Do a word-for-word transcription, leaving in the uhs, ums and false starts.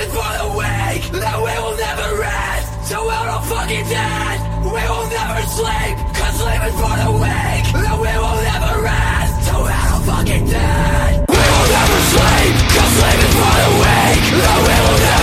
living for the weak, that we will never rest. So we're all fucking dead. We will never sleep, cause living for the weak, that we will never rest. So we're all fucking dead. We will never sleep, cause living for the weak, that we will never